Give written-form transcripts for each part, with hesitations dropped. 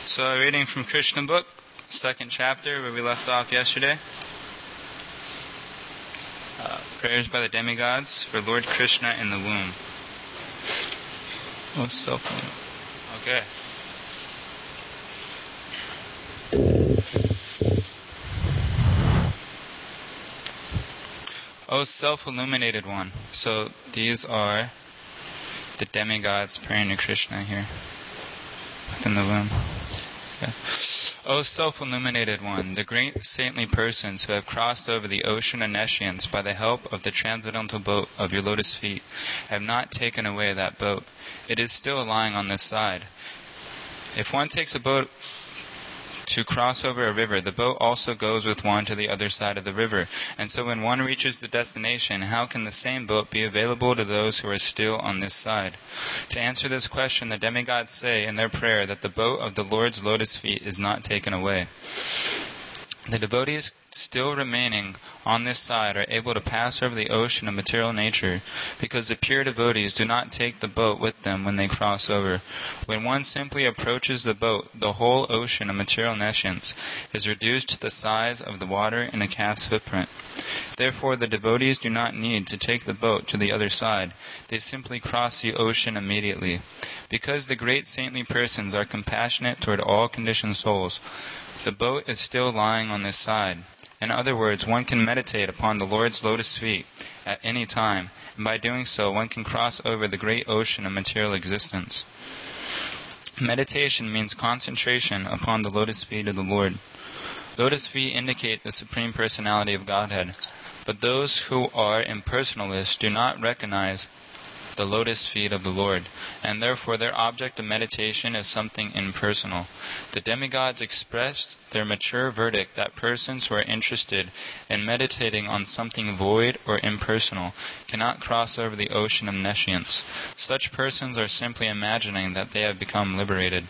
So, reading from Krishna book, second chapter, where we left off yesterday. Prayers by the demigods for Lord Krishna in the womb. Oh, self-limit. Okay. O self-illuminated one. So these are the demigods praying to Krishna here within the womb. Okay. O self-illuminated one, the great saintly persons who have crossed over the ocean of nescience by the help of the transcendental boat of your lotus feet have not taken away that boat. It is still lying on this side. If one takes a boat to cross over a river, the boat also goes with one to the other side of the river. And so when one reaches the destination, how can the same boat be available to those who are still on this side? To answer this question, the demigods say in their prayer that the boat of the Lord's lotus feet is not taken away. The devotees still remaining on this side are able to pass over the ocean of material nature because the pure devotees do not take the boat with them when they cross over. When one simply approaches the boat, the whole ocean of material nescience is reduced to the size of the water in a calf's footprint. Therefore, the devotees do not need to take the boat to the other side. They simply cross the ocean immediately. Because the great saintly persons are compassionate toward all conditioned souls, the boat is still lying on this side. In other words, one can meditate upon the Lord's lotus feet at any time, and by doing so, one can cross over the great ocean of material existence. Meditation means concentration upon the lotus feet of the Lord. Lotus feet indicate the Supreme Personality of Godhead, but those who are impersonalists do not recognize the lotus feet of the Lord, and therefore their object of meditation is something impersonal. The demigods expressed their mature verdict that persons who are interested in meditating on something void or impersonal cannot cross over the ocean of nescience. Such persons are simply imagining that they have become liberated.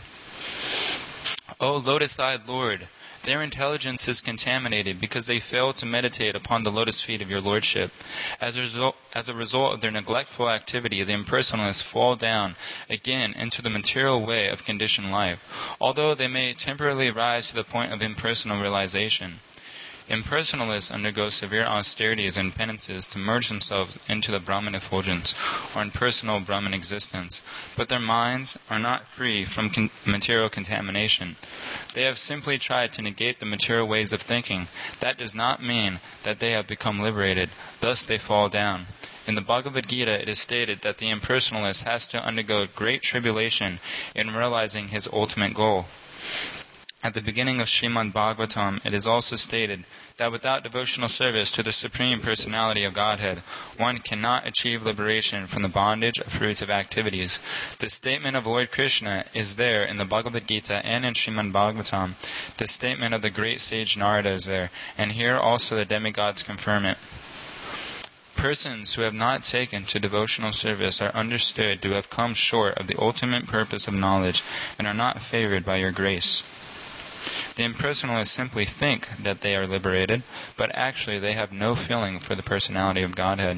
O lotus-eyed Lord, their intelligence is contaminated because they fail to meditate upon the lotus feet of your Lordship. As a result of their neglectful activity, the impersonalists fall down again into the material way of conditioned life, although they may temporarily rise to the point of impersonal realization. Impersonalists undergo severe austerities and penances to merge themselves into the Brahman effulgence, or impersonal Brahman existence, but their minds are not free from material contamination. They have simply tried to negate the material ways of thinking. That does not mean that they have become liberated, thus they fall down. In the Bhagavad Gita, it is stated that the impersonalist has to undergo great tribulation in realizing his ultimate goal. At the beginning of Srimad Bhagavatam, it is also stated that without devotional service to the Supreme Personality of Godhead, one cannot achieve liberation from the bondage of fruitive activities. The statement of Lord Krishna is there in the Bhagavad Gita and in Srimad Bhagavatam. The statement of the great sage Narada is there, and here also the demigods confirm it. Persons who have not taken to devotional service are understood to have come short of the ultimate purpose of knowledge and are not favored by your grace. The impersonalists simply think that they are liberated, but actually they have no feeling for the personality of Godhead.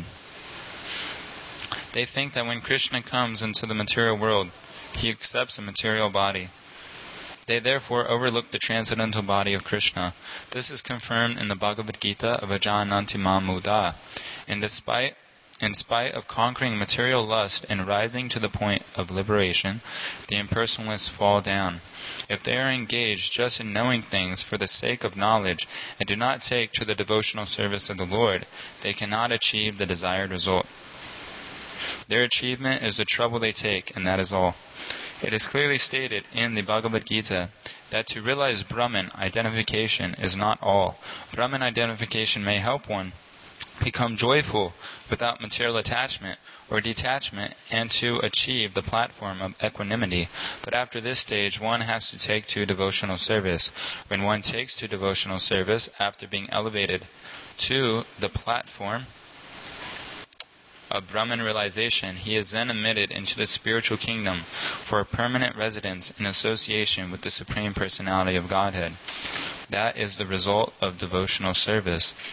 They think that when Krishna comes into the material world, he accepts a material body. They therefore overlook the transcendental body of Krishna. This is confirmed in the Bhagavad Gita of Ajananti Muda. In spite of conquering material lust and rising to the point of liberation, the impersonalists fall down. If they are engaged just in knowing things for the sake of knowledge and do not take to the devotional service of the Lord, they cannot achieve the desired result. Their achievement is the trouble they take, and that is all. It is clearly stated in the Bhagavad Gita that to realize Brahman identification is not all. Brahman identification may help one become joyful without material attachment or detachment and to achieve the platform of equanimity. But after this stage, one has to take to devotional service. When one takes to devotional service after being elevated to the platform of Brahman realization, he is then admitted into the spiritual kingdom for a permanent residence in association with the Supreme Personality of Godhead. That is the result of devotional service.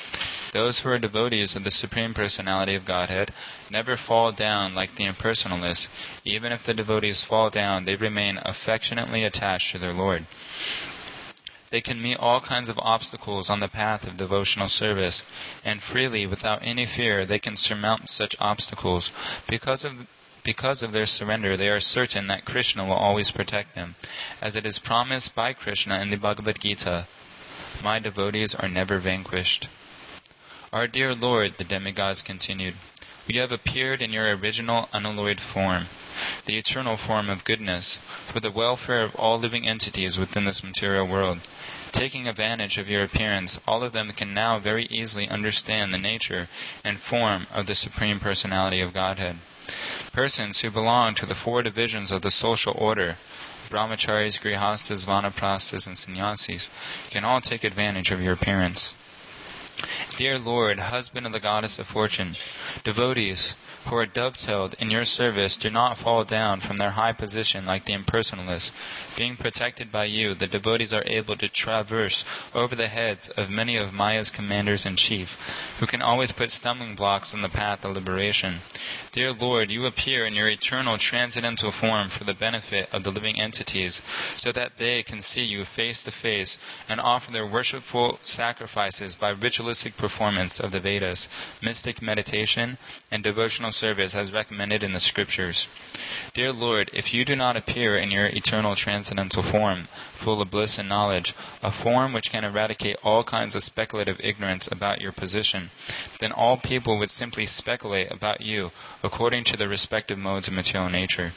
Those who are devotees of the Supreme Personality of Godhead never fall down like the impersonalists. Even if the devotees fall down, they remain affectionately attached to their Lord. They can meet all kinds of obstacles on the path of devotional service, and freely, without any fear, they can surmount such obstacles. Because of their surrender, they are certain that Krishna will always protect them. As it is promised by Krishna in the Bhagavad Gita, "My devotees are never vanquished." Our dear Lord, the demigods continued, "We have appeared in your original unalloyed form, the eternal form of goodness, for the welfare of all living entities within this material world. Taking advantage of your appearance, all of them can now very easily understand the nature and form of the Supreme Personality of Godhead. Persons who belong to the 4 divisions of the social order, brahmacharis, grihastas, vanaprasthas, and sannyasis, can all take advantage of your appearance. Dear Lord, husband of the goddess of fortune, devotees who are dovetailed in your service do not fall down from their high position like the impersonalists. Being protected by you, the devotees are able to traverse over the heads of many of Maya's commanders-in-chief, who can always put stumbling blocks on the path of liberation. Dear Lord, you appear in your eternal transcendental form for the benefit of the living entities, so that they can see you face to face and offer their worshipful sacrifices by ritualistic performance of the Vedas, mystic meditation, and devotional service as recommended in the scriptures. Dear Lord, if you do not appear in your eternal transcendental form, full of bliss and knowledge, a form which can eradicate all kinds of speculative ignorance about your position, then all people would simply speculate about you according to their respective modes of material nature.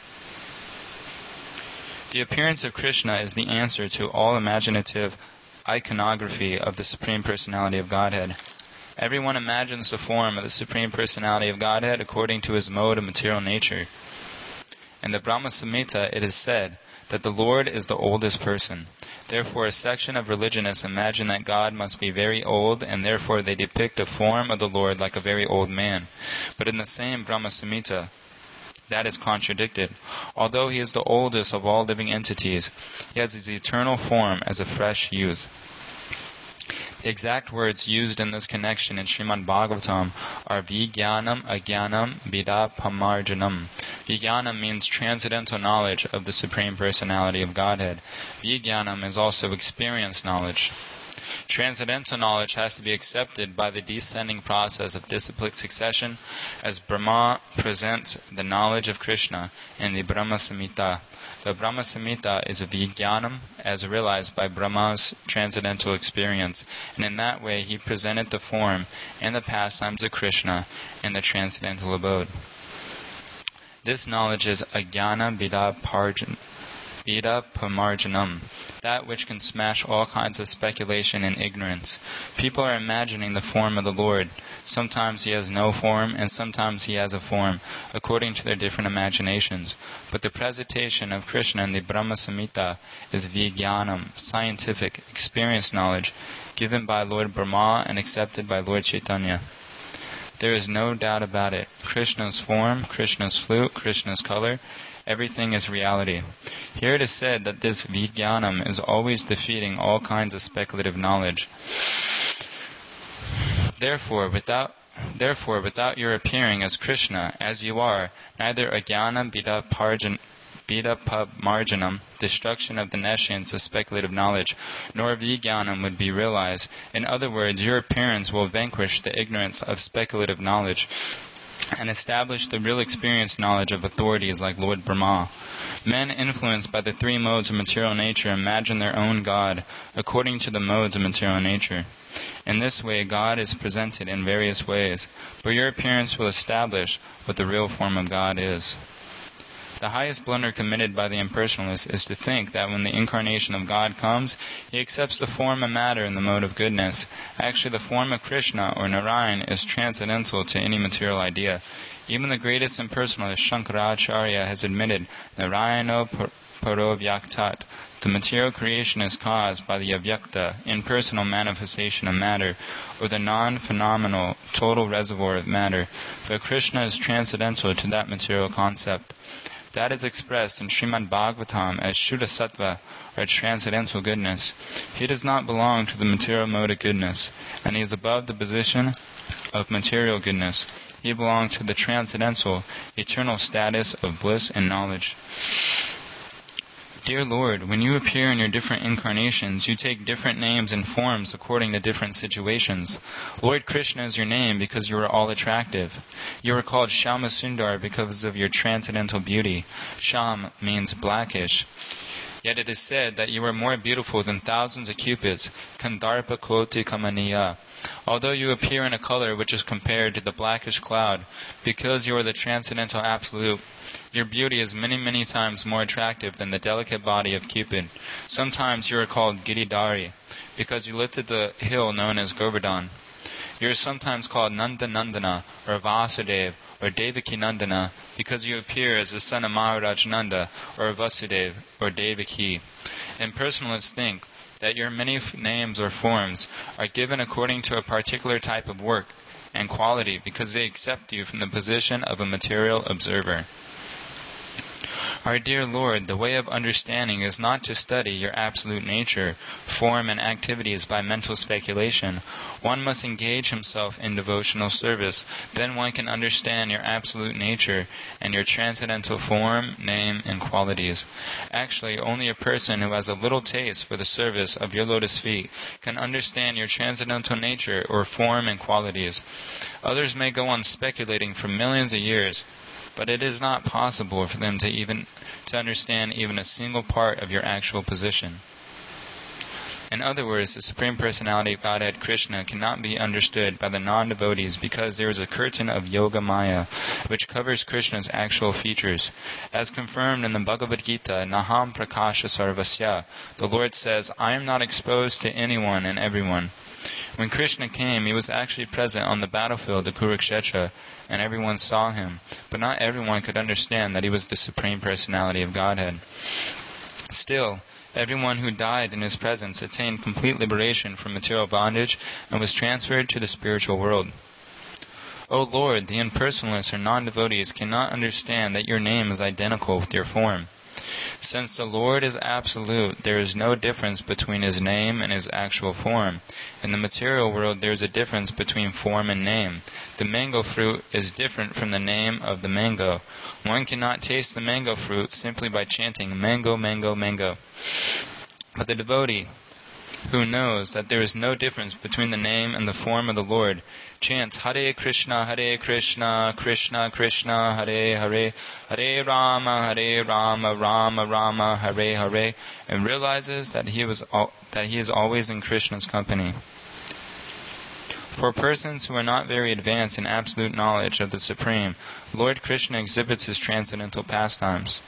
The appearance of Krishna is the answer to all imaginative iconography of the Supreme Personality of Godhead. Everyone imagines the form of the Supreme Personality of Godhead according to his mode of material nature. In the Brahma Samhita it is said that the Lord is the oldest person. Therefore a section of religionists imagine that God must be very old, and therefore they depict a form of the Lord like a very old man. But in the same Brahma Samhita, that is contradicted. Although he is the oldest of all living entities, he has his eternal form as a fresh youth. The exact words used in this connection in Srimad Bhagavatam are Vijnanam, Ajnanam, Vidapamarjanam. Vijnanam means transcendental knowledge of the Supreme Personality of Godhead. Vijnanam is also experienced knowledge. Transcendental knowledge has to be accepted by the descending process of disciplic succession, as Brahma presents the knowledge of Krishna in the Brahma Samhita. The Brahma Samhita is a Vijnanam as realized by Brahma's transcendental experience, and in that way he presented the form and the pastimes of Krishna in the transcendental abode. This knowledge is Ajnana Vidapamarjanam, that which can smash all kinds of speculation and ignorance. People are imagining the form of the Lord. Sometimes he has no form, and sometimes he has a form, according to their different imaginations. But the presentation of Krishna in the Brahma Samhita is Vijnanam, scientific, experienced knowledge, given by Lord Brahma and accepted by Lord Chaitanya. There is no doubt about it. Krishna's form, Krishna's flute, Krishna's color, everything is reality. Here it is said that this Vijnanam is always defeating all kinds of speculative knowledge. Therefore, without your appearing as Krishna, as you are, neither Ajnana Vidapamarjanam, destruction of the nescience of speculative knowledge, nor Vijnanam would be realized. In other words, your appearance will vanquish the ignorance of speculative knowledge and establish the real experienced knowledge of authorities like Lord Brahma. Men influenced by the 3 modes of material nature imagine their own God according to the modes of material nature. In this way, God is presented in various ways, but your appearance will establish what the real form of God is. The highest blunder committed by the impersonalists is to think that when the incarnation of God comes, he accepts the form of matter in the mode of goodness. Actually, the form of Krishna or Narayan is transcendental to any material idea. Even the greatest impersonalist, Shankaracharya, has admitted Narayana Parovyaktat. The material creation is caused by the avyakta, impersonal manifestation of matter, or the non-phenomenal total reservoir of matter, but Krishna is transcendental to that material concept. That is expressed in Srimad Bhagavatam as Shuddha Sattva, or transcendental goodness. He does not belong to the material mode of goodness, and he is above the position of material goodness. He belongs to the transcendental, eternal status of bliss and knowledge. Dear Lord, when you appear in your different incarnations, you take different names and forms according to different situations. Lord Krishna is your name because you are all attractive. You are called Shyama Sundar because of your transcendental beauty. Sham means blackish. Yet it is said that you are more beautiful than thousands of cupids, Kandarpa Koti Kamaniya. Although you appear in a color which is compared to the blackish cloud, because you are the transcendental absolute, your beauty is many, many times more attractive than the delicate body of Cupid. Sometimes you are called Giridhari, because you lifted the hill known as Govardhan. You are sometimes called Nanda Nandana, or Vasudev, or Devaki Nandana, because you appear as the son of Maharaj Nanda, or Vasudev, or Devaki. Impersonalists think that your many names or forms are given according to a particular type of work and quality because they accept you from the position of a material observer. Our dear Lord, the way of understanding is not to study your absolute nature, form, and activities by mental speculation. One must engage himself in devotional service. Then one can understand your absolute nature and your transcendental form, name, and qualities. Actually, only a person who has a little taste for the service of your lotus feet can understand your transcendental nature or form and qualities. Others may go on speculating for millions of years, but it is not possible for them to understand even a single part of your actual position. In other words, the Supreme Personality of Godhead Krishna cannot be understood by the non-devotees because there is a curtain of Yoga Maya which covers Krishna's actual features. As confirmed in the Bhagavad Gita, Naham Prakasha Sarvasya, the Lord says, I am not exposed to anyone and everyone. When Krishna came, he was actually present on the battlefield of Kurukshetra, and everyone saw him, but not everyone could understand that he was the Supreme Personality of Godhead. Still, everyone who died in his presence attained complete liberation from material bondage and was transferred to the spiritual world. O Lord, the impersonalists or non-devotees cannot understand that your name is identical with your form. Since the Lord is absolute, there is no difference between his name and his actual form. In the material world, there is a difference between form and name. The mango fruit is different from the name of the mango. One cannot taste the mango fruit simply by chanting mango, mango, mango. But the devotee who knows that there is no difference between the name and the form of the Lord chants Hare Krishna, Krishna Krishna, Hare Hare, Hare Rama, Rama Rama, Hare Hare, and realizes that he is always in Krishna's company. For persons who are not very advanced in absolute knowledge of the Supreme, Lord Krishna exhibits his transcendental pastimes.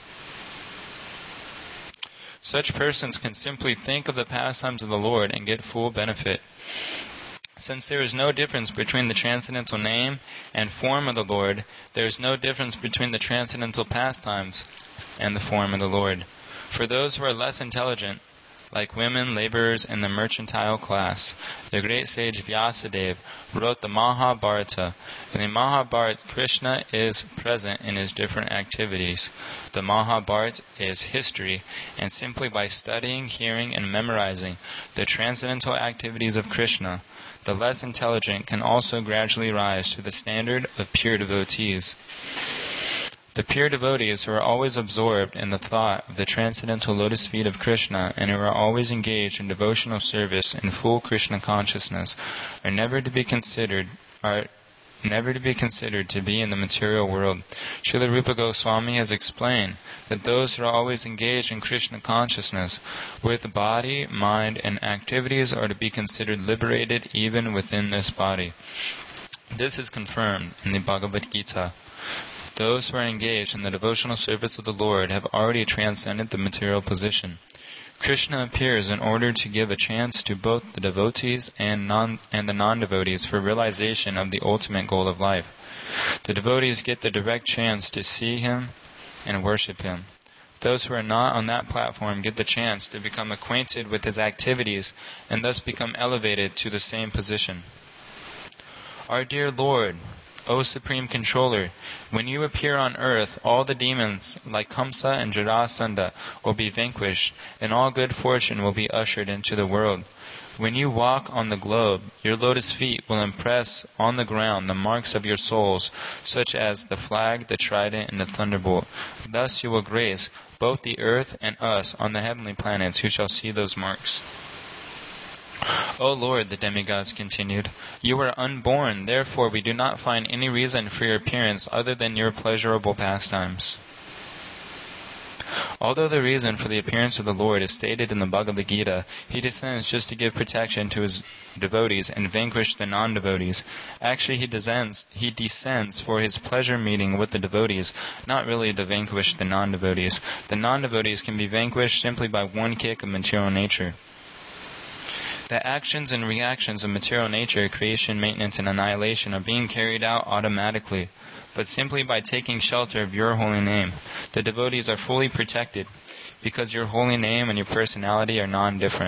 Such persons can simply think of the pastimes of the Lord and get full benefit. Since there is no difference between the transcendental name and form of the Lord, there is no difference between the transcendental pastimes and the form of the Lord. For those who are less intelligent, like women, laborers, and the mercantile class, the great sage Vyasadeva wrote the Mahabharata. In the Mahabharata, Krishna is present in his different activities. The Mahabharata is history, and simply by studying, hearing, and memorizing the transcendental activities of Krishna, the less intelligent can also gradually rise to the standard of pure devotees. The pure devotees who are always absorbed in the thought of the transcendental lotus feet of Krishna and who are always engaged in devotional service in full Krishna consciousness are never to be considered to be in the material world. Srila Rupa Goswami has explained that those who are always engaged in Krishna consciousness with body, mind, and activities are to be considered liberated even within this body. This is confirmed in the Bhagavad Gita. Those who are engaged in the devotional service of the Lord have already transcended the material position. Krishna appears in order to give a chance to both the devotees and the non-devotees for realization of the ultimate goal of life. The devotees get the direct chance to see him and worship him. Those who are not on that platform get the chance to become acquainted with his activities and thus become elevated to the same position. Our dear Lord, O Supreme Controller, when you appear on earth, all the demons, like Kamsa and Jarasandha, will be vanquished, and all good fortune will be ushered into the world. When you walk on the globe, your lotus feet will impress on the ground the marks of your souls, such as the flag, the trident, and the thunderbolt. Thus you will grace both the earth and us on the heavenly planets who shall see those marks. O Lord, the demigods continued, you are unborn, therefore we do not find any reason for your appearance other than your pleasurable pastimes. Although the reason for the appearance of the Lord is stated in the Bhagavad Gita, he descends just to give protection to his devotees and vanquish the non-devotees. Actually, he descends for his pleasure meeting with the devotees, not really to vanquish the non-devotees. The non-devotees can be vanquished simply by one kick of material nature. The actions and reactions of material nature, creation, maintenance, and annihilation, are being carried out automatically, but simply by taking shelter of your holy name. The devotees are fully protected, because your holy name and your personality are non-different.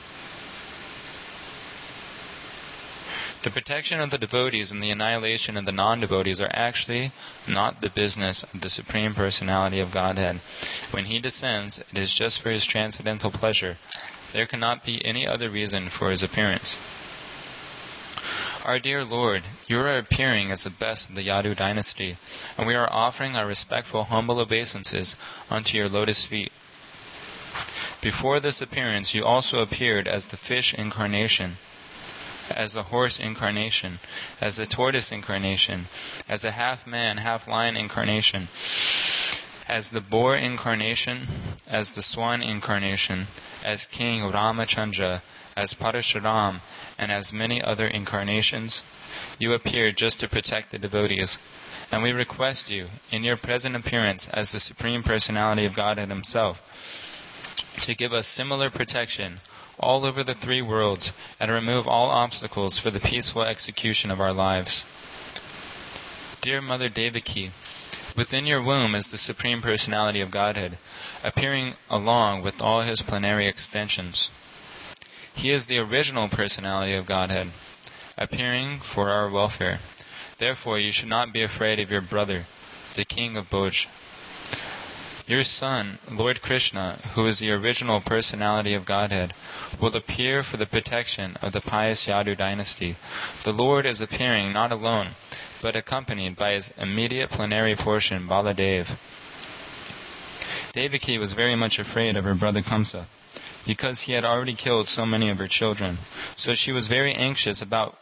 The protection of the devotees and the annihilation of the non-devotees are actually not the business of the Supreme Personality of Godhead. When he descends, it is just for his transcendental pleasure. There cannot be any other reason for his appearance. Our dear Lord, you are appearing as the best of the Yadu dynasty, and we are offering our respectful, humble obeisances unto your lotus feet. Before this appearance, you also appeared as the fish incarnation, as the horse incarnation, as the tortoise incarnation, as a half-man, half-lion incarnation, as the boar incarnation, as the swan incarnation, as King Ramachandra, as Parashuram, and as many other incarnations. You appear just to protect the devotees. And we request you, in your present appearance as the Supreme Personality of Godhead Himself, to give us similar protection all over the three worlds and remove all obstacles for the peaceful execution of our lives. Dear Mother Devaki, within your womb is the Supreme Personality of Godhead, appearing along with all his plenary extensions. He is the original Personality of Godhead, appearing for our welfare. Therefore, you should not be afraid of your brother, the King of Bhoj. Your son, Lord Krishna, who is the original Personality of Godhead, will appear for the protection of the pious Yadu dynasty. The Lord is appearing not alone, but accompanied by his immediate plenary portion, Baladev. Devaki was very much afraid of her brother Kamsa, because he had already killed so many of her children. So she was very anxious about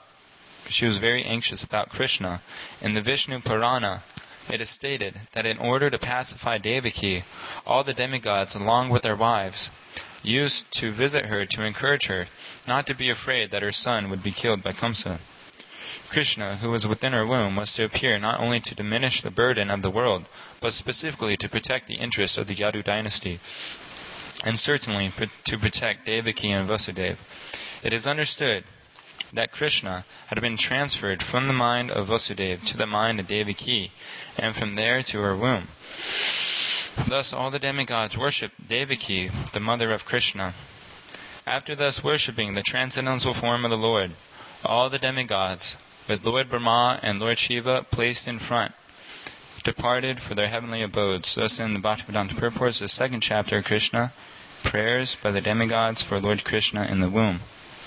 Krishna. In the Vishnu Purana, it is stated that in order to pacify Devaki, all the demigods, along with their wives, used to visit her to encourage her not to be afraid that her son would be killed by Kamsa. Krishna, who was within her womb, was to appear not only to diminish the burden of the world, but specifically to protect the interests of the Yadu dynasty, and certainly to protect Devaki and Vasudeva. It is understood that Krishna had been transferred from the mind of Vasudeva to the mind of Devaki, and from there to her womb. Thus all the demigods worshipped Devaki, the mother of Krishna. After thus worshipping the transcendental form of the Lord, all the demigods, with Lord Brahma and Lord Shiva placed in front, departed for their heavenly abodes. Thus in the Bhaktivedanta Purports, the 2nd chapter, Krishna, prayers by the demigods for Lord Krishna in the womb.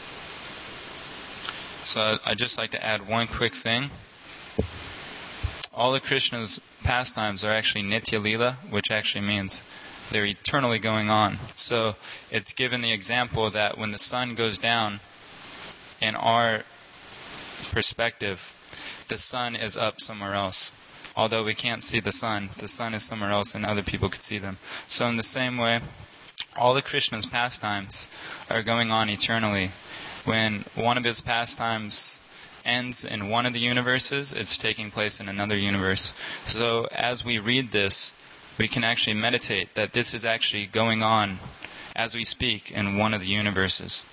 So I'd just like to add one quick thing. All of Krishna's pastimes are actually Nitya Lila, which actually means they're eternally going on. So it's given the example that when the sun goes down, in our perspective, the sun is up somewhere else. Although we can't see the sun is somewhere else and other people could see them. So in the same way, all of Krishna's pastimes are going on eternally. When one of his pastimes ends in one of the universes, it's taking place in another universe. So as we read this, we can actually meditate that this is actually going on as we speak in one of the universes.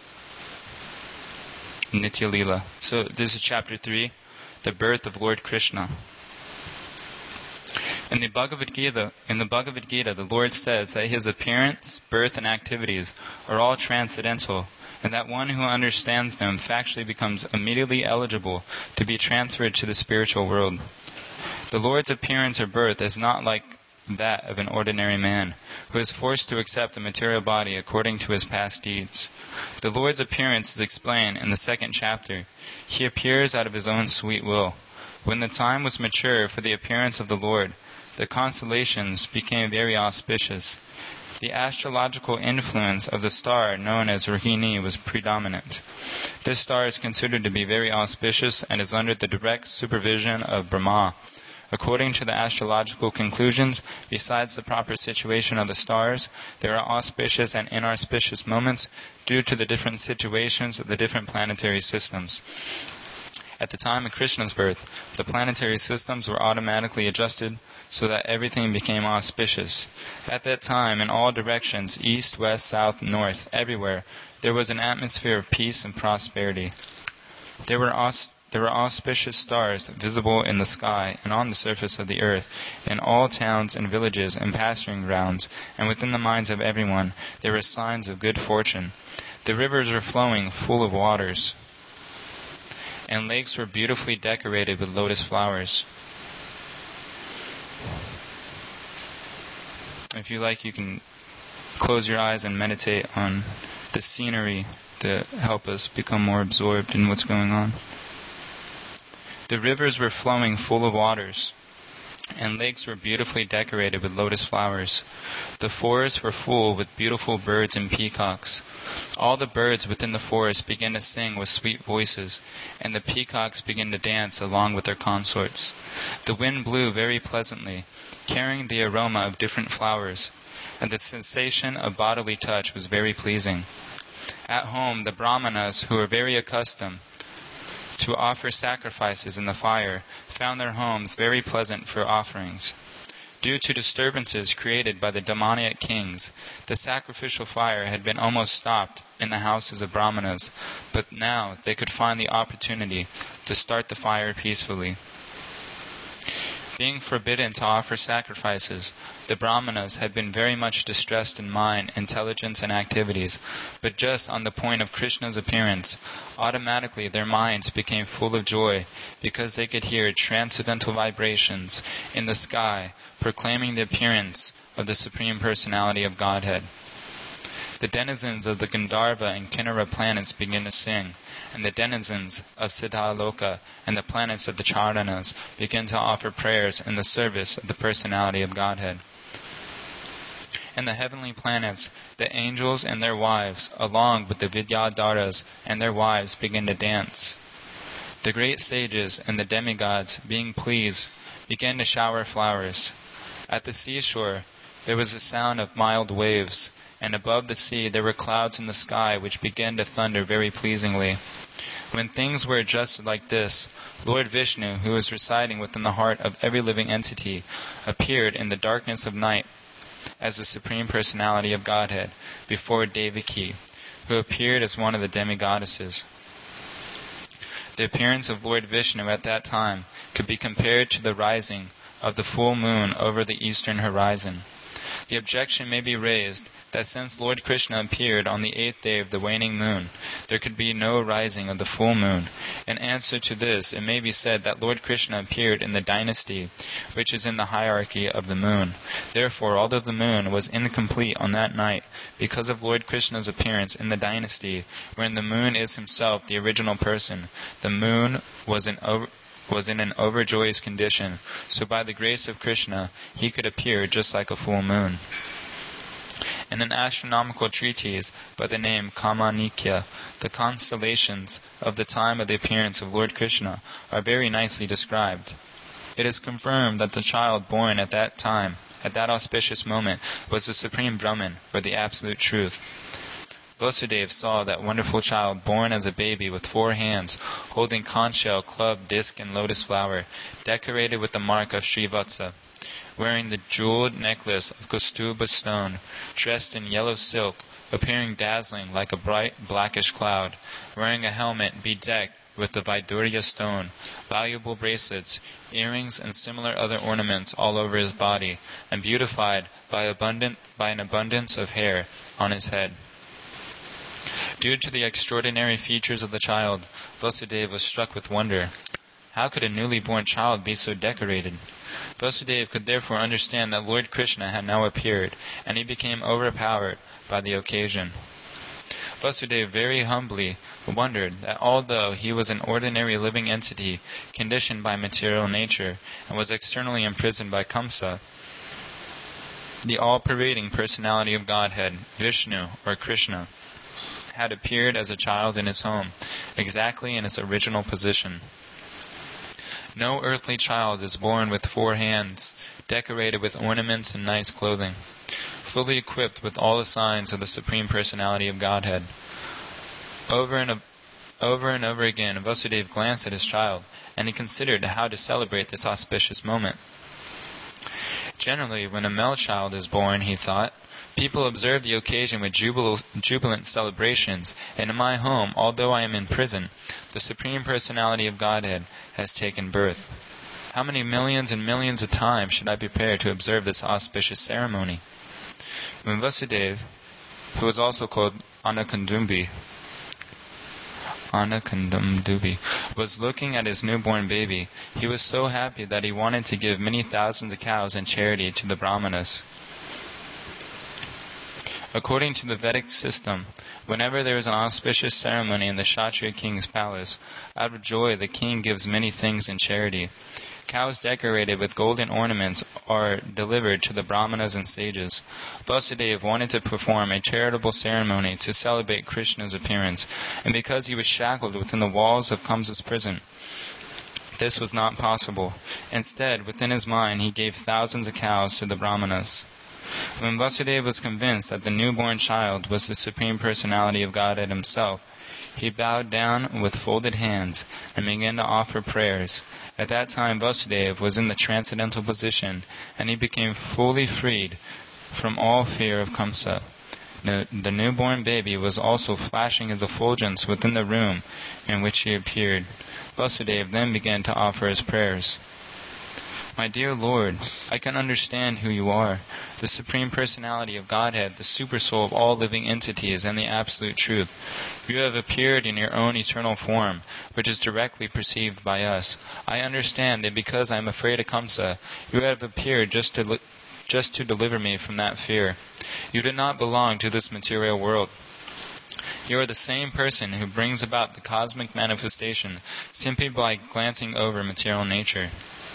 Nitya Lila. So this is chapter 3, the birth of Lord Krishna. In the Bhagavad Gita, the Lord says that his appearance, birth, and activities are all transcendental, and that one who understands them factually becomes immediately eligible to be transferred to the spiritual world. The Lord's appearance or birth is not like that of an ordinary man, who is forced to accept a material body according to his past deeds. The Lord's appearance is explained in the 2nd chapter. He appears out of his own sweet will. When the time was mature for the appearance of the Lord, the constellations became very auspicious. The astrological influence of the star known as Rohini was predominant. This star is considered to be very auspicious and is under the direct supervision of Brahma. According to the astrological conclusions, besides the proper situation of the stars, there are auspicious and inauspicious moments due to the different situations of the different planetary systems. At the time of Krishna's birth, the planetary systems were automatically adjusted so that everything became auspicious. At that time, in all directions, east, west, south, north, everywhere, there was an atmosphere of peace and prosperity. There were auspicious stars visible in the sky and on the surface of the earth, in all towns and villages and pasturing grounds, and within the minds of everyone there were signs of good fortune. The rivers were flowing full of waters, and lakes were beautifully decorated with lotus flowers. If you like, you can close your eyes and meditate on the scenery to help us become more absorbed in what's going on. The rivers were flowing full of waters, and lakes were beautifully decorated with lotus flowers. The forests were full with beautiful birds and peacocks. All the birds within the forest began to sing with sweet voices, and the peacocks began to dance along with their consorts. The wind blew very pleasantly, carrying the aroma of different flowers, and the sensation of bodily touch was very pleasing. At home, the brahmanas, who were very accustomed to offer sacrifices in the fire, found their homes very pleasant for offerings. Due to disturbances created by the demoniac kings, the sacrificial fire had been almost stopped in the houses of brahmanas, but now they could find the opportunity to start the fire peacefully. Being forbidden to offer sacrifices, the brahmanas had been very much distressed in mind, intelligence, and activities, but just on the point of Krishna's appearance, automatically their minds became full of joy because they could hear transcendental vibrations in the sky proclaiming the appearance of the Supreme Personality of Godhead. The denizens of the Gandharva and Kinnara planets begin to sing, and the denizens of Siddhaloka and the planets of the Charanas begin to offer prayers in the service of the Personality of Godhead. In the heavenly planets, the angels and their wives, along with the Vidyadharas and their wives, begin to dance. The great sages and the demigods, being pleased, began to shower flowers. At the seashore, there was a sound of mild waves, and above the sea there were clouds in the sky which began to thunder very pleasingly. When things were adjusted like this, Lord Vishnu, who was residing within the heart of every living entity, appeared in the darkness of night as the Supreme Personality of Godhead before Devaki, who appeared as one of the demigoddesses. The appearance of Lord Vishnu at that time could be compared to the rising of the full moon over the eastern horizon. The objection may be raised that since Lord Krishna appeared on the 8th day of the waning moon, there could be no rising of the full moon. In answer to this, it may be said that Lord Krishna appeared in the dynasty, which is in the hierarchy of the moon. Therefore, although the moon was incomplete on that night, because of Lord Krishna's appearance in the dynasty, wherein the moon is himself the original person, the moon was in an overjoyous condition, so by the grace of Krishna, he could appear just like a full moon. In an astronomical treatise by the name Kamanikya, the constellations of the time of the appearance of Lord Krishna are very nicely described. It is confirmed that the child born at that time, at that auspicious moment, was the Supreme Brahman, or the Absolute Truth. Vasudeva saw that wonderful child born as a baby with 4 hands, holding conch shell, club, disc, and lotus flower, decorated with the mark of Srivatsa, wearing the jeweled necklace of Kaustubha stone, dressed in yellow silk, appearing dazzling like a bright blackish cloud, wearing a helmet bedecked with the Vaidurya stone, valuable bracelets, earrings, and similar other ornaments all over his body, and beautified by an abundance of hair on his head. Due to the extraordinary features of the child, Vasudeva was struck with wonder. How could a newly born child be so decorated? Vasudeva could therefore understand that Lord Krishna had now appeared, and he became overpowered by the occasion. Vasudeva very humbly wondered that although he was an ordinary living entity conditioned by material nature and was externally imprisoned by Kamsa, the all-pervading personality of Godhead, Vishnu or Krishna, had appeared as a child in his home, exactly in its original position. No earthly child is born with 4 hands, decorated with ornaments and nice clothing, fully equipped with all the signs of the Supreme Personality of Godhead. Over and over again, Vasudeva glanced at his child, and he considered how to celebrate this auspicious moment. Generally, when a male child is born, he thought, people observe the occasion with jubilant celebrations, and in my home, although I am in prison, the Supreme Personality of Godhead has taken birth. How many millions and millions of times should I prepare to observe this auspicious ceremony? When Vasudeva, who was also called Anakandumbi, was looking at his newborn baby, he was so happy that he wanted to give many thousands of cows in charity to the Brahmanas. According to the Vedic system, whenever there is an auspicious ceremony in the Kshatriya king's palace, out of joy the king gives many things in charity. Cows decorated with golden ornaments are delivered to the Brahmanas and sages. Vasudeva wanted to perform a charitable ceremony to celebrate Krishna's appearance, and because he was shackled within the walls of Kamsa's prison, this was not possible. Instead, within his mind, he gave thousands of cows to the Brahmanas. When Vasudeva was convinced that the newborn child was the Supreme Personality of Godhead himself, he bowed down with folded hands and began to offer prayers. At that time, Vasudeva was in the transcendental position, and he became fully freed from all fear of Kamsa. The newborn baby was also flashing his effulgence within the room in which he appeared. Vasudeva then began to offer his prayers. My dear Lord, I can understand who you are, the Supreme Personality of Godhead, the Supersoul of all living entities, and the Absolute Truth. You have appeared in your own eternal form, which is directly perceived by us. I understand that because I am afraid of Kamsa, you have appeared just to deliver me from that fear. You do not belong to this material world. You are the same person who brings about the cosmic manifestation simply by glancing over material nature.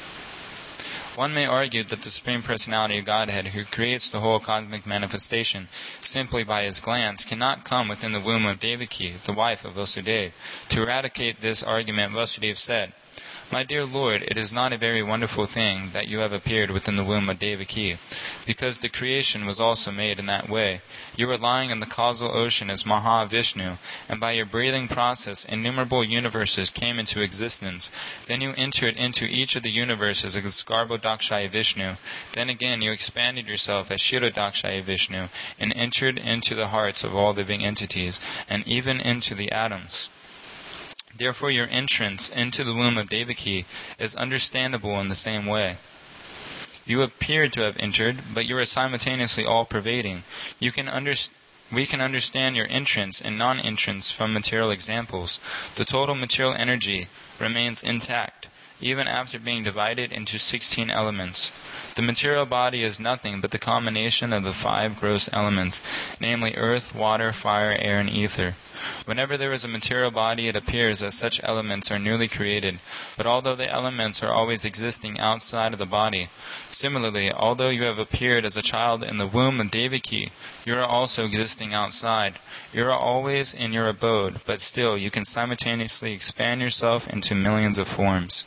One may argue that the Supreme Personality of Godhead, who creates the whole cosmic manifestation simply by his glance, cannot come within the womb of Devaki, the wife of Vasudeva. To eradicate this argument, Vasudeva said, My dear Lord, it is not a very wonderful thing that you have appeared within the womb of Devaki, because the creation was also made in that way. You were lying in the causal ocean as Mahavishnu, and by your breathing process, innumerable universes came into existence. Then you entered into each of the universes as Garbhodakshaya Vishnu. Then again you expanded yourself as Kshirodakshaya Vishnu, and entered into the hearts of all living entities, and even into the atoms. Therefore your entrance into the womb of Devaki is understandable in the same way. You appear to have entered, but you are simultaneously all-pervading. We can understand your entrance and non-entrance from material examples. The total material energy remains intact, even after being divided into 16 elements. The material body is nothing but the combination of the 5 gross elements, namely earth, water, fire, air, and ether. Whenever there is a material body, it appears that such elements are newly created, but although the elements are always existing outside of the body. Similarly, although you have appeared as a child in the womb of Devaki, you are also existing outside. You are always in your abode, but still you can simultaneously expand yourself into millions of forms.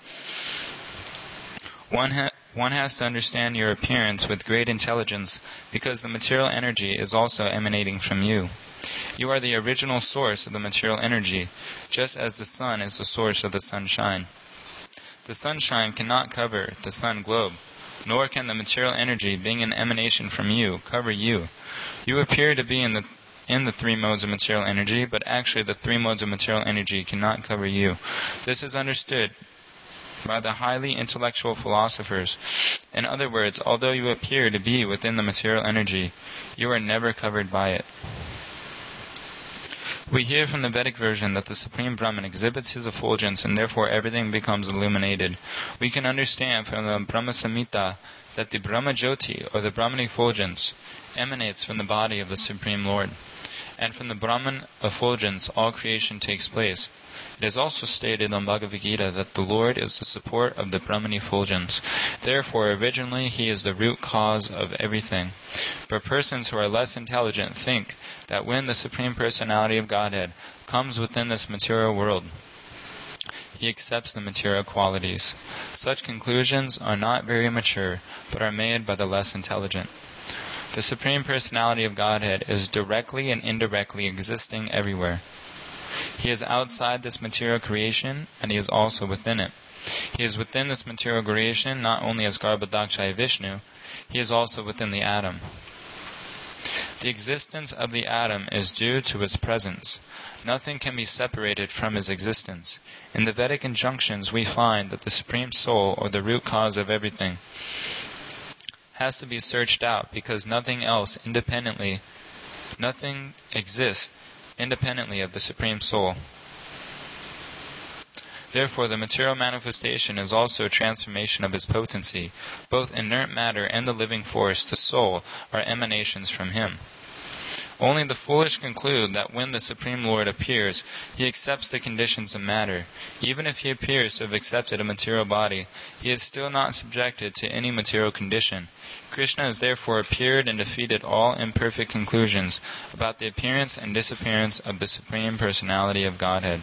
One has to understand your appearance with great intelligence, because the material energy is also emanating from you. You are the original source of the material energy, just as the sun is the source of the sunshine. The sunshine cannot cover the sun globe, nor can the material energy, being an emanation from you, cover you. You appear to be in the 3 modes of material energy, but actually the 3 modes of material energy cannot cover you. This is understood by the highly intellectual philosophers. In other words, although you appear to be within the material energy, you are never covered by it. We hear from the Vedic version that the Supreme Brahman exhibits his effulgence and therefore everything becomes illuminated. We can understand from the Brahma Samhita that the Brahma Jyoti, or the Brahman effulgence, emanates from the body of the Supreme Lord. And from the Brahman effulgence all creation takes place. It is also stated in Bhagavad Gita that the Lord is the support of the Brahman effulgence. Therefore, originally he is the root cause of everything. But persons who are less intelligent think that when the Supreme Personality of Godhead comes within this material world, he accepts the material qualities. Such conclusions are not very mature, but are made by the less intelligent. The Supreme Personality of Godhead is directly and indirectly existing everywhere. He is outside this material creation, and he is also within it. He is within this material creation not only as Garbhodakshaya Vishnu, he is also within the atom. The existence of the atom is due to its presence. Nothing can be separated from his existence. In the Vedic injunctions we find that the Supreme Soul, or the root cause of everything, has to be searched out because nothing exists independently of the Supreme Soul. Therefore, the material manifestation is also a transformation of his potency. Both inert matter and the living force, the soul, are emanations from him. Only the foolish conclude that when the Supreme Lord appears, he accepts the conditions of matter. Even if he appears to have accepted a material body, he is still not subjected to any material condition. Krishna has therefore appeared and defeated all imperfect conclusions about the appearance and disappearance of the Supreme Personality of Godhead.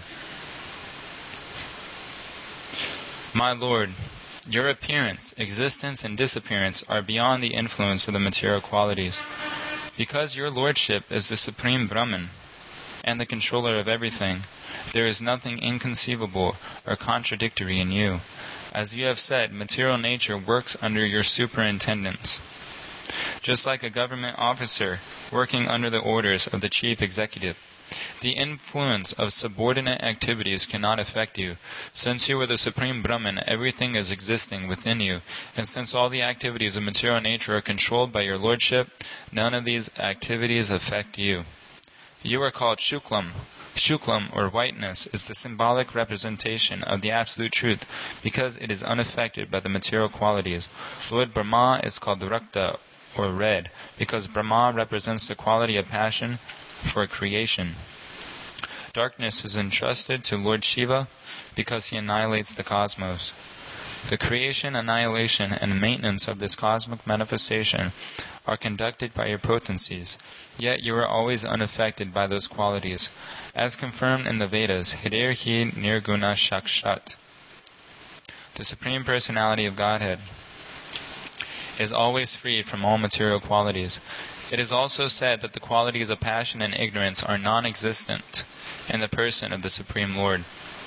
My Lord, your appearance, existence, and disappearance are beyond the influence of the material qualities. Because your lordship is the Supreme Brahman and the controller of everything, there is nothing inconceivable or contradictory in you. As you have said, material nature works under your superintendence. Just like a government officer working under the orders of the chief executive, the influence of subordinate activities cannot affect you. Since you are the Supreme Brahman, everything is existing within you, and since all the activities of material nature are controlled by your lordship, none of these activities affect you. You are called Shuklam. Shuklam, or whiteness, is the symbolic representation of the absolute truth, because it is unaffected by the material qualities. Lord Brahma is called Rakta, or red, because Brahma represents the quality of passion for creation. Darkness is entrusted to Lord Shiva because he annihilates the cosmos. The creation, annihilation, and maintenance of this cosmic manifestation are conducted by your potencies, yet you are always unaffected by those qualities. As confirmed in the Vedas, Hirir Hi Nirguna Shakshat. The Supreme Personality of Godhead is always freed from all material qualities. It is also said that the qualities of passion and ignorance are non-existent in the person of the Supreme Lord.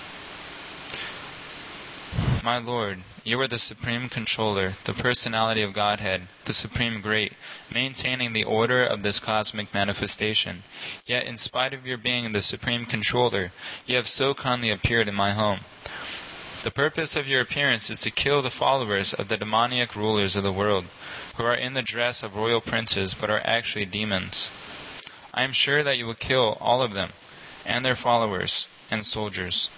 My Lord, you are the Supreme Controller, the Personality of Godhead, the Supreme Great, maintaining the order of this cosmic manifestation. Yet, in spite of your being the Supreme Controller, you have so kindly appeared in my home. The purpose of your appearance is to kill the followers of the demoniac rulers of the world, who are in the dress of royal princes but are actually demons. I am sure that you will kill all of them, and their followers and soldiers.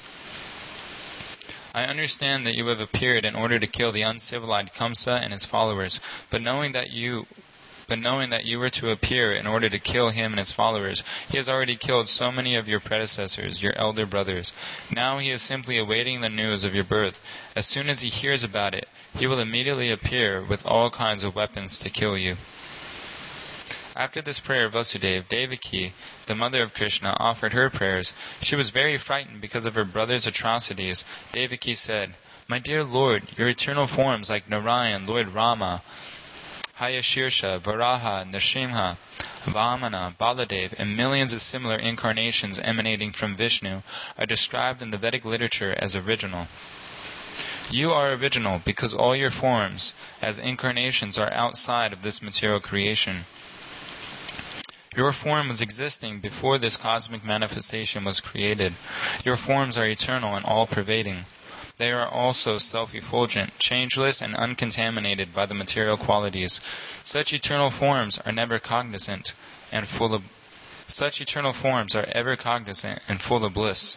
I understand that you have appeared in order to kill the uncivilized Kamsa and his followers, but knowing that you were to appear in order to kill him and his followers, he has already killed so many of your predecessors, your elder brothers. Now he is simply awaiting the news of your birth. As soon as he hears about it, he will immediately appear with all kinds of weapons to kill you. After this prayer of Vasudeva, Devaki, the mother of Krishna, offered her prayers. She was very frightened because of her brother's atrocities. Devaki said, My dear Lord, your eternal forms like Narayan, Lord Rama, Hayashirsha, Varaha, Nrsimha, Vamana, Baladev, and millions of similar incarnations emanating from Vishnu are described in the Vedic literature as original. You are original because all your forms as incarnations are outside of this material creation. Your form was existing before this cosmic manifestation was created. Your forms are eternal and all-pervading. They are also self-effulgent, changeless, and uncontaminated by the material qualities. Such eternal forms are never cognizant and full of Such eternal forms are ever cognizant and full of bliss.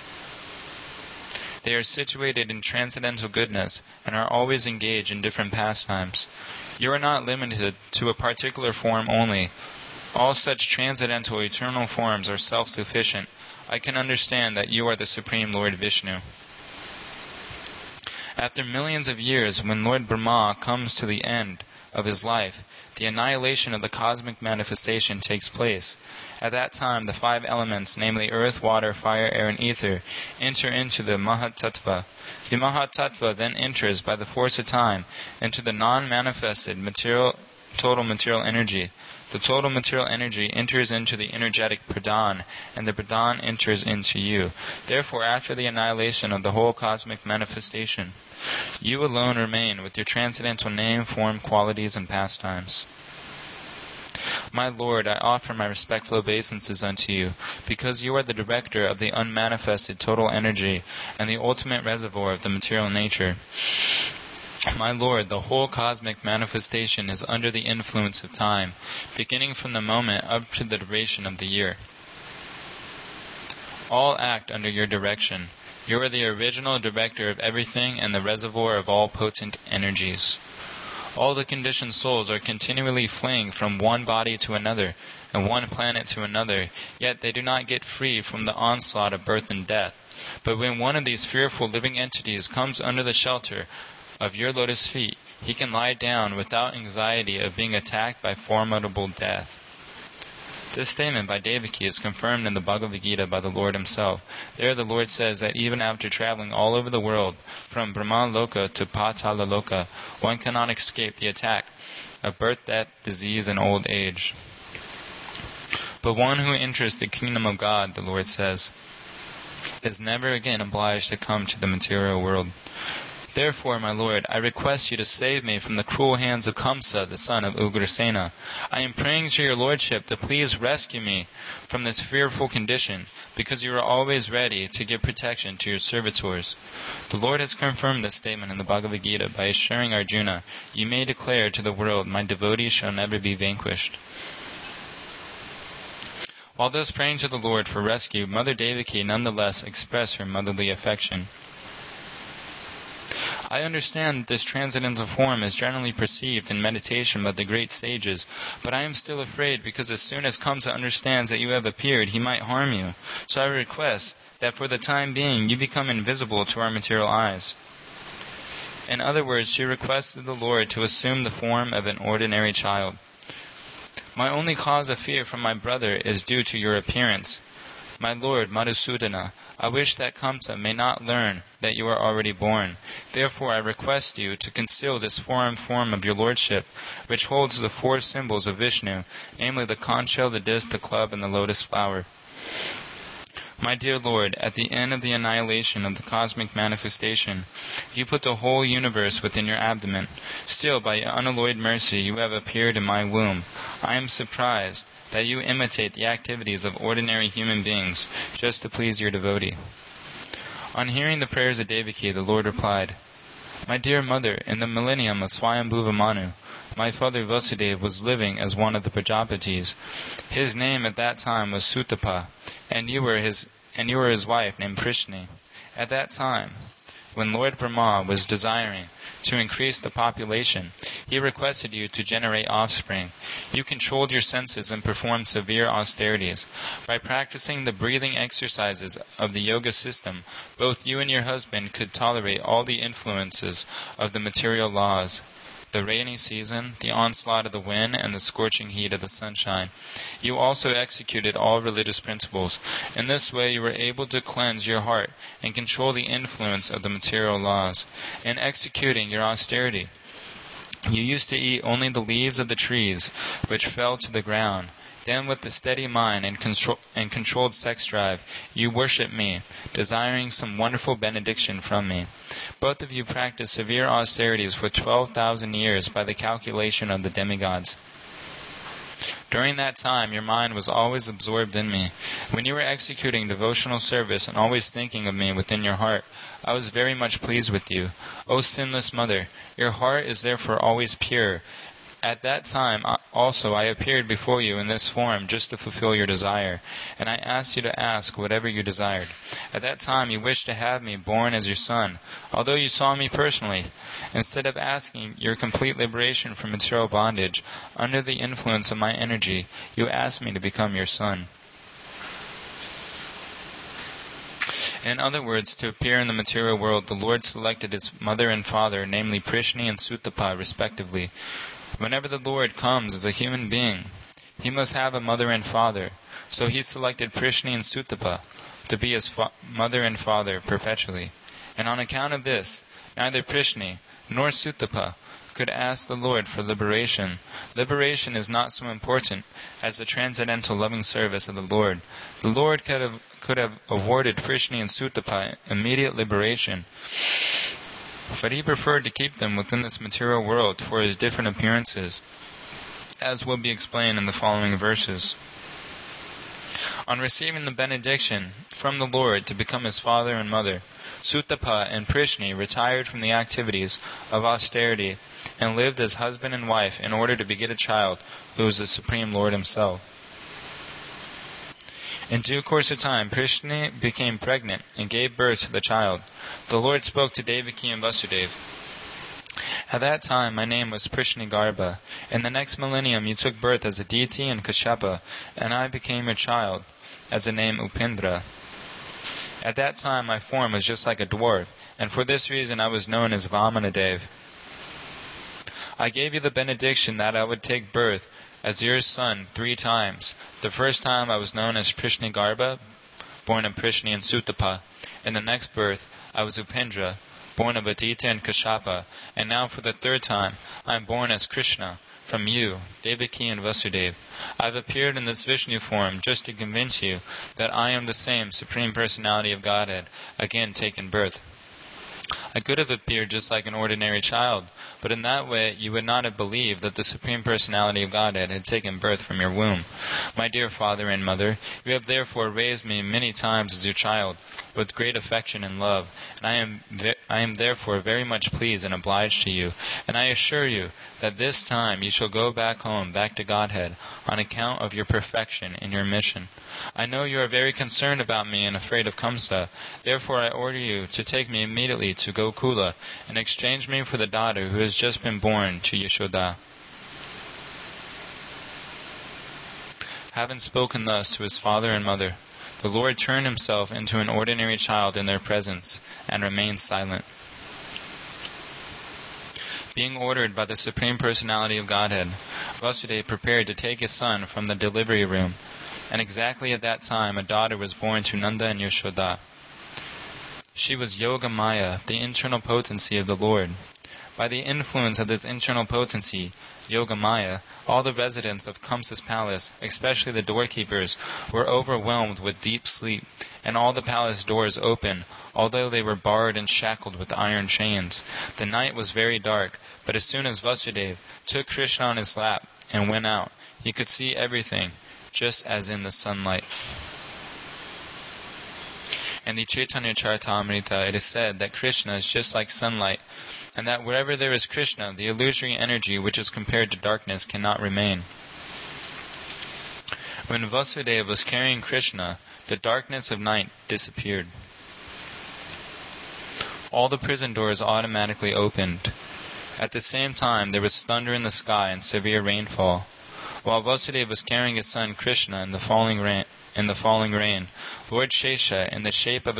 They are situated in transcendental goodness and are always engaged in different pastimes. You are not limited to a particular form only. All such transcendental eternal forms are self-sufficient. I can understand that you are the Supreme Lord Vishnu. After millions of years, when Lord Brahma comes to the end of his life, the annihilation of the cosmic manifestation takes place. At that time, the 5 elements, namely earth, water, fire, air, and ether, enter into the Mahatattva. The Mahatattva then enters, by the force of time, into the non-manifested total material energy. The total material energy enters into the energetic Pradhan, and the Pradhan enters into you. Therefore, after the annihilation of the whole cosmic manifestation, you alone remain with your transcendental name, form, qualities, and pastimes. My Lord, I offer my respectful obeisances unto you, because you are the director of the unmanifested total energy and the ultimate reservoir of the material nature. My Lord, the whole cosmic manifestation is under the influence of time, beginning from the moment up to the duration of the year. All act under your direction. You are the original director of everything and the reservoir of all potent energies. All the conditioned souls are continually fleeing from one body to another and one planet to another, yet they do not get free from the onslaught of birth and death. But when one of these fearful living entities comes under the shelter of your lotus feet, he can lie down without anxiety of being attacked by formidable death. This statement by Devaki is confirmed in the Bhagavad Gita by the Lord himself. There the Lord says that even after traveling all over the world, from Brahma Loka to Patala Loka, one cannot escape the attack of birth, death, disease, and old age. But one who enters the kingdom of God, the Lord says, is never again obliged to come to the material world. Therefore, my Lord, I request you to save me from the cruel hands of Kamsa, the son of Ugrasena. I am praying to your Lordship to please rescue me from this fearful condition, because you are always ready to give protection to your servitors. The Lord has confirmed this statement in the Bhagavad Gita by assuring Arjuna, you may declare to the world, my devotees shall never be vanquished. While thus praying to the Lord for rescue, Mother Devaki nonetheless expressed her motherly affection. I understand that this transcendental form is generally perceived in meditation by the great sages, but I am still afraid because as soon as Kamsa understands that you have appeared, he might harm you. So I request that for the time being you become invisible to our material eyes. In other words, she requested the Lord to assume the form of an ordinary child. My only cause of fear from my brother is due to your appearance. My Lord Madhusudana, I wish that Kamsa may not learn that you are already born. Therefore I request you to conceal this foreign form of your lordship, which holds the 4 symbols of Vishnu, namely the conch shell, the disc, the club, and the lotus flower. My dear Lord, at the end of the annihilation of the cosmic manifestation, you put the whole universe within your abdomen. Still, by your unalloyed mercy, you have appeared in my womb. I am surprised that you imitate the activities of ordinary human beings just to please your devotee. On hearing the prayers of Devaki, the Lord replied, My dear mother, in the millennium of Swayambhuva Manu, my father Vasudeva was living as one of the Prajapatis. His name at that time was Sutapa, and you were his wife named Prishni. At that time, when Lord Brahma was desiring to increase the population, he requested you to generate offspring. You controlled your senses and performed severe austerities. By practicing the breathing exercises of the yoga system, both you and your husband could tolerate all the influences of the material laws, the rainy season, the onslaught of the wind, and the scorching heat of the sunshine. You also executed all religious principles. In this way you were able to cleanse your heart and control the influence of the material laws. In executing your austerity, you used to eat only the leaves of the trees which fell to the ground. Then with the steady mind and controlled sex drive, you worship me, desiring some wonderful benediction from me. Both of you practiced severe austerities for 12,000 years by the calculation of the demigods. During that time, your mind was always absorbed in me. When you were executing devotional service and always thinking of me within your heart, I was very much pleased with you. O sinless mother, your heart is therefore always pure, At that time also I appeared before you in this form just to fulfill your desire, and I asked you to ask whatever you desired. At that time you wished to have me born as your son, although you saw me personally. Instead of asking your complete liberation from material bondage, under the influence of my energy, you asked me to become your son. In other words, to appear in the material world, the Lord selected his mother and father, namely Prishni and Sutapa, respectively. Whenever the Lord comes as a human being, he must have a mother and father. So he selected Prishni and Sutapa to be his mother and father perpetually. And on account of this, neither Prishni nor Sutapa could ask the Lord for liberation. Liberation is not so important as the transcendental loving service of the Lord. The Lord could have awarded Prishni and Sutapa immediate liberation, but he preferred to keep them within this material world for his different appearances, as will be explained in the following verses. On receiving the benediction from the Lord to become his father and mother, Sutapa and Prishni retired from the activities of austerity and lived as husband and wife in order to beget a child who was the Supreme Lord himself. In due course of time, Prishni became pregnant and gave birth to the child. The Lord spoke to Devaki and Vasudeva. At that time, my name was Prishni Garbha. In the next millennium, you took birth as a deity in Kashyapa, and I became your child, as the name Upendra. At that time, my form was just like a dwarf, and for this reason I was known as Vamanadev. I gave you the benediction that I would take birth as your son 3 times. The first time I was known as Prishni Garbha, born of Prishni and Sutapa. In the next birth, I was Upendra, born of Aditya and Kashyapa. And now for the 3rd time, I am born as Krishna, from you, Devaki and Vasudeva. I have appeared in this Vishnu form just to convince you that I am the same Supreme Personality of Godhead, again taken birth. I could have appeared just like an ordinary child, but in that way you would not have believed that the Supreme Personality of Godhead had taken birth from your womb. My dear father and mother, you have therefore raised me many times as your child, with great affection and love, and I am therefore very much pleased and obliged to you, and I assure you that this time you shall go back home, back to Godhead, on account of your perfection in your mission. I know you are very concerned about me and afraid of Kamsa. Therefore I order you to take me immediately to Gokula and exchange me for the daughter who has just been born to Yashoda. Having spoken thus to his father and mother, the Lord turned himself into an ordinary child in their presence and remained silent. Being ordered by the Supreme Personality of Godhead, Vasudeva prepared to take his son from the delivery room, and exactly at that time a daughter was born to Nanda and Yashoda. She was Yoga Maya, the internal potency of the Lord. By the influence of this internal potency, Yoga Maya, all the residents of Kamsa's palace, especially the doorkeepers, were overwhelmed with deep sleep, and all the palace doors open, although they were barred and shackled with iron chains. The night was very dark, but as soon as Vasudeva took Krishna on his lap and went out, he could see everything, just as in the sunlight. In the Chaitanya Charitamrita, it is said that Krishna is just like sunlight, and that wherever there is Krishna, the illusory energy which is compared to darkness cannot remain. When Vasudeva was carrying Krishna, the darkness of night disappeared. All the prison doors automatically opened. At the same time, there was thunder in the sky and severe rainfall. While Vasudeva was carrying his son Krishna in the falling rain, Lord Shesha, in the shape of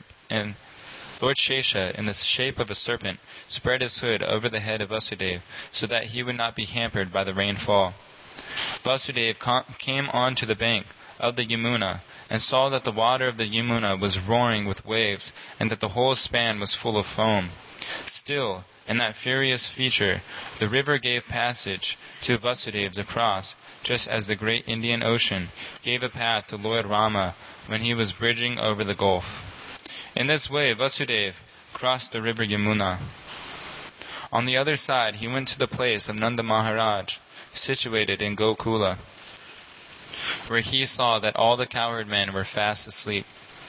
a serpent, spread his hood over the head of Vasudeva, so that he would not be hampered by the rainfall. Vasudeva came on to the bank of the Yamuna, and saw that the water of the Yamuna was roaring with waves, and that the whole span was full of foam. Still, in that furious feature, the river gave passage to Vasudeva to cross, just as the great Indian Ocean gave a path to Lord Rama when he was bridging over the gulf. In this way, Vasudeva crossed the river Yamuna. On the other side, he went to the place of Nanda Maharaj, situated in Gokula, where he saw that all the cowherd men were fast asleep.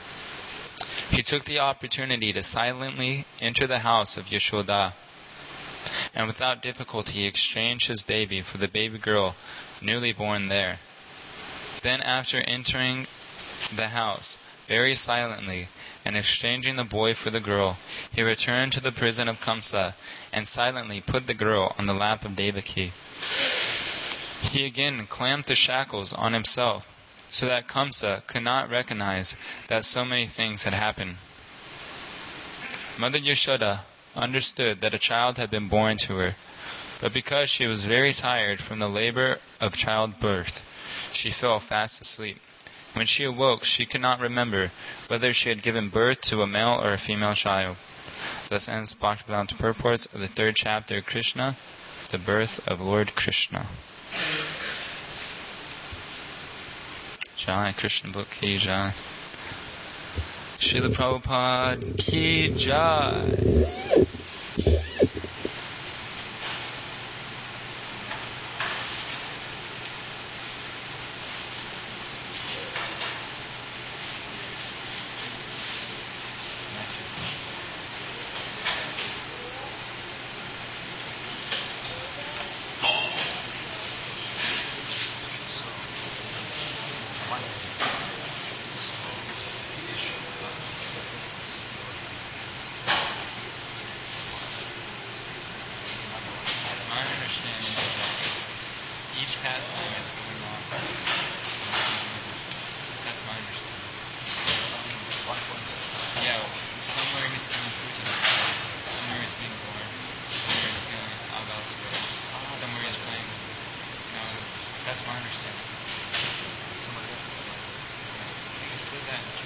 He took the opportunity to silently enter the house of Yashoda. and without difficulty exchanged his baby for the baby girl newly born there. Then after entering the house very silently and exchanging the boy for the girl, he returned to the prison of Kamsa and silently put the girl on the lap of Devaki. He again clamped the shackles on himself so that Kamsa could not recognize that so many things had happened. Mother Yashoda understood that a child had been born to her, but because she was very tired from the labor of childbirth, she fell fast asleep. When she awoke, she could not remember whether she had given birth to a male or a female child. Thus ends Bhaktivedanta Purports of the 3rd chapter, Krishna, the birth of Lord Krishna. Jai Krishna Book Ki Jai. Srila Prabhupada Ki Jai. That's my understanding. Somebody else. It says that